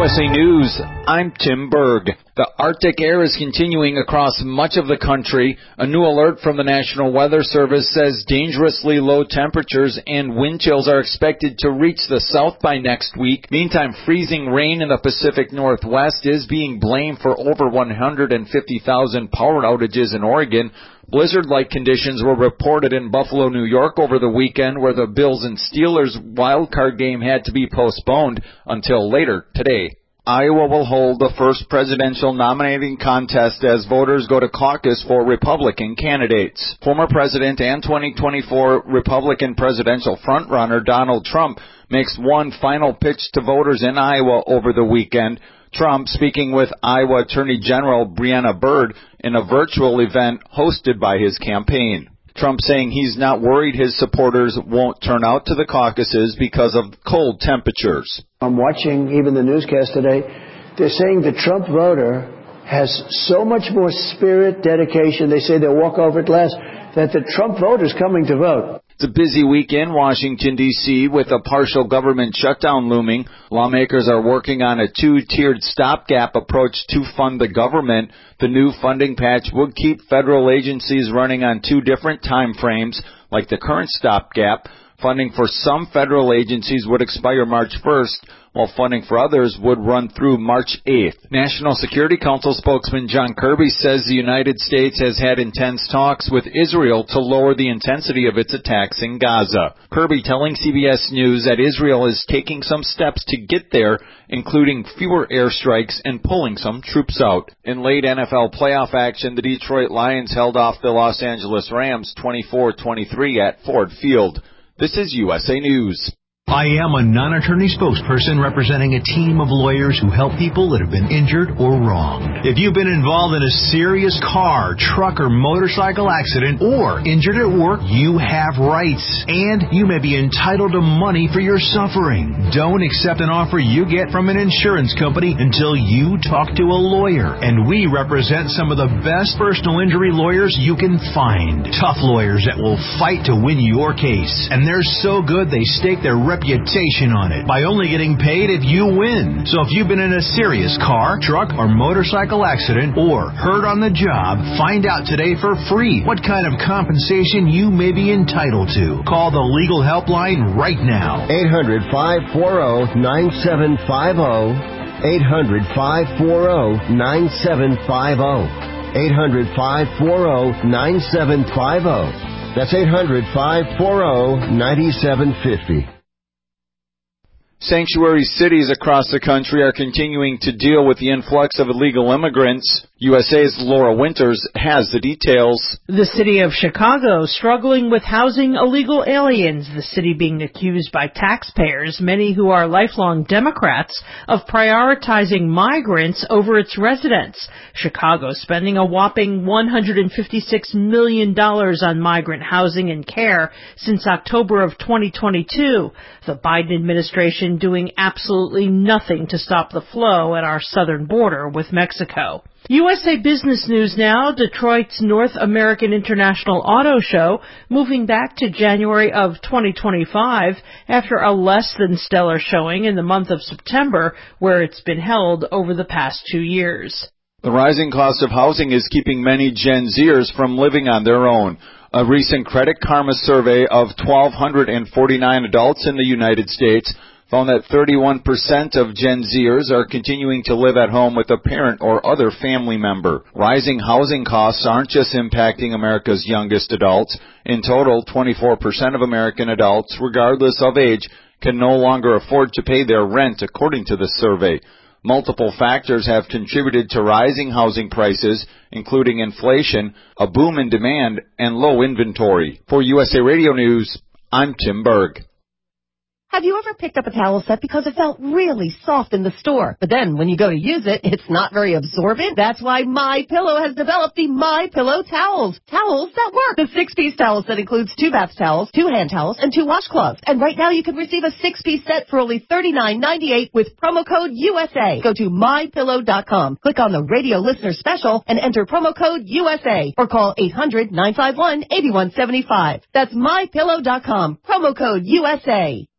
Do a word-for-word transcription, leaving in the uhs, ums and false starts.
S A News, I'm Tim Berg. The Arctic air is continuing across much of the country. A new alert from the National Weather Service says dangerously low temperatures and wind chills are expected to reach the south by next week. Meantime, freezing rain in the Pacific Northwest is being blamed for over one hundred fifty thousand power outages in Oregon. Blizzard-like conditions were reported in Buffalo, New York over the weekend, where the Bills and Steelers wildcard game had to be postponed until later today. Iowa will hold the first presidential nominating contest as voters go to caucus for Republican candidates. Former President and twenty twenty-four Republican presidential frontrunner Donald Trump makes one final pitch to voters in Iowa over the weekend. Trump speaking with Iowa Attorney General Brianna Byrd in a virtual event hosted by his campaign. Trump saying he's not worried his supporters won't turn out to the caucuses because of cold temperatures. I'm watching even the newscast today. They're saying the Trump voter has so much more spirit, dedication, they say they'll walk over at last, that the Trump voter's coming to vote. It's a busy week in Washington, D C with a partial government shutdown looming. Lawmakers are working on a two-tiered stopgap approach to fund the government. The new funding patch would keep federal agencies running on two different time frames, like the current stopgap. Funding for some federal agencies would expire March first, while funding for others would run through March eighth. National Security Council spokesman John Kirby says the United States has had intense talks with Israel to lower the intensity of its attacks in Gaza. Kirby telling C B S News that Israel is taking some steps to get there, including fewer airstrikes and pulling some troops out. In late N F L playoff action, the Detroit Lions held off the Los Angeles Rams twenty-four twenty-three at Ford Field. This is U S A News. I am a non-attorney spokesperson representing a team of lawyers who help people that have been injured or wronged. If you've been involved in a serious car, truck, or motorcycle accident or injured at work, you have rights, and you may be entitled to money for your suffering. Don't accept an offer you get from an insurance company until you talk to a lawyer, and we represent some of the best personal injury lawyers you can find. Tough lawyers that will fight to win your case, and they're so good they stake their reputation reputation on it by only getting paid if you win. So if you've been in a serious car, truck, or motorcycle accident or hurt on the job, find out today for free what kind of compensation you may be entitled to. Call the legal helpline right now. eight hundred, five four zero, nine seven five zero. eight hundred, five four zero, nine seven five zero. eight hundred, five four zero, nine seven five zero. That's eight hundred, five four zero, nine seven five zero. Sanctuary cities across the country are continuing to deal with the influx of illegal immigrants. U S A's Laura Winters has the details. The city of Chicago struggling with housing illegal aliens, the city being accused by taxpayers, many who are lifelong Democrats, of prioritizing migrants over its residents. Chicago spending a whopping one hundred fifty-six million dollars on migrant housing and care since October of twenty twenty-two. The Biden administration doing absolutely nothing to stop the flow at our southern border with Mexico. U S A Business News now, Detroit's North American International Auto Show moving back to January of twenty twenty-five after a less than stellar showing in the month of September, where it's been held over the past two years. The rising cost of housing is keeping many Gen Zers from living on their own. A recent Credit Karma survey of one thousand two hundred forty-nine adults in the United States found that thirty-one percent of Gen Zers are continuing to live at home with a parent or other family member. Rising housing costs aren't just impacting America's youngest adults. In total, twenty-four percent of American adults, regardless of age, can no longer afford to pay their rent, according to the survey. Multiple factors have contributed to rising housing prices, including inflation, a boom in demand, and low inventory. For U S A Radio News, I'm Tim Berg. Have you ever picked up a towel set because it felt really soft in the store, but then when you go to use it, it's not very absorbent? That's why MyPillow has developed the MyPillow towels. Towels that work. The six-piece towel set includes two bath towels, two hand towels, and two washcloths. And right now you can receive a six-piece set for only thirty-nine ninety-eight with promo code U S A. Go to my pillow dot com, click on the radio listener special, and enter promo code U S A, or call eight hundred, nine five one, eight one seven five. That's my pillow dot com, promo code U S A.